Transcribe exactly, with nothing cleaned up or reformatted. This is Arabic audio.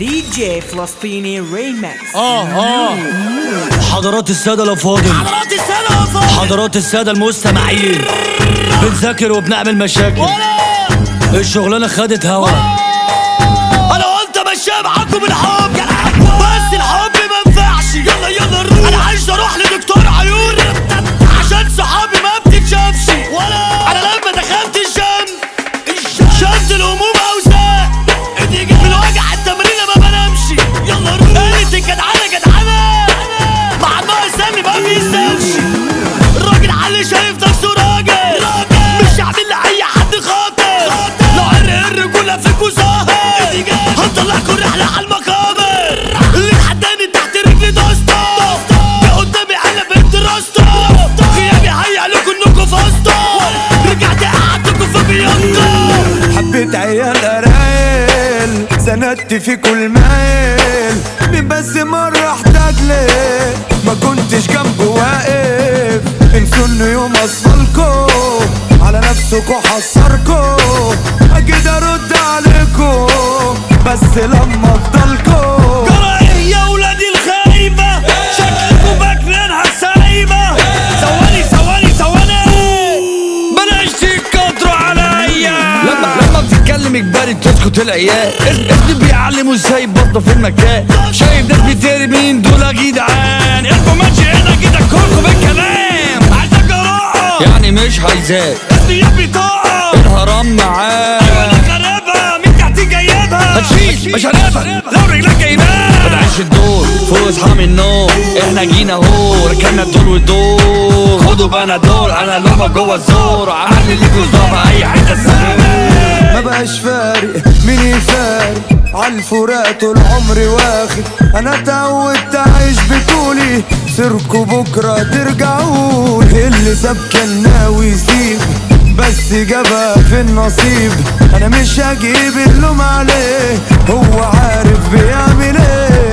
دي جي فلسطيني ريمكس. اه اه حضرات السادة الأفاضل، حضرات السادة الأفاضل، حضرات السادة المستمعين، بنذاكر وبنعمل مشاكل، الشغلانة خدت هوا. أنا قلت أمشيها معاكم بالحب، بس الحب منفعش. يلا يلا نروح، أنا عايز أروح لدكتور عيون عشان صحابي ما بتتشافش. أنا لما دخلت الجيم شد الهموم أوزان، من وجع التمرين ما بنامش. يلا روح، قالت الجدعنة جدعنة مع الناقص سامي ما بيسامش. الراجل علي شايف نفسه راجل، مش عامل لأي حد خاطر. لو عرق الرجولة فيكوا ظاهر، هنطلعكوا رحلة على المقابر. اللي اتحداني تحت رجلي دوسته، جه قدامي قلب انت راسته. غيابي هيأ لكم انكوا فاسطة، رجعت قعدتكوا في بيوتكم. حبيت عيال قرايل، سندت في كل مايل، مين بس مرة احتاج ليه ما كنتش جنبه واقف. انسوا انه يوم اصفلكوا على نفسكوا حصركوا، اكيد ارد عليكوا بس لما افضلكوا. جرى ايه يا ولادي الخايبة؟ شكلكوا باكلينها سايبة. ثواني ثواني ثواني، بلاش تكتروا عليا. لما لما بتتكلم اجباري بتسكت العيال، ابني بيعلموا ازاي بطة في المكان. شايف ناس بترمي مين دول يا جدعان؟ انتوا ماشي هنا كده كلكم بالكلام. عايزك جراءة يعني مش عايزاك اسمي يا بطاقة، الهرم معاك. انا خربها من تحتي جايبها. هتشيش مش هنقبل لو رجلك جايبها. متعيش الدور فوق اصحى من النوم، احنا جينا اهو ركبنا الدور والدور. خدوا بنادول انا لما جوه الزور، عامل ليكوا ظابط اي حته سامي. ما بقاش فارق مين يفارق، عالفراق طول عمري واخد. انا اتعودت اعيش بطولي، سيركوا بكره ترجعولي. اللي ساب كان ناوي يسيب بس جابها في النصيب. انا مش هجيب اللوم عليه، هو عارف بيعمل ايه.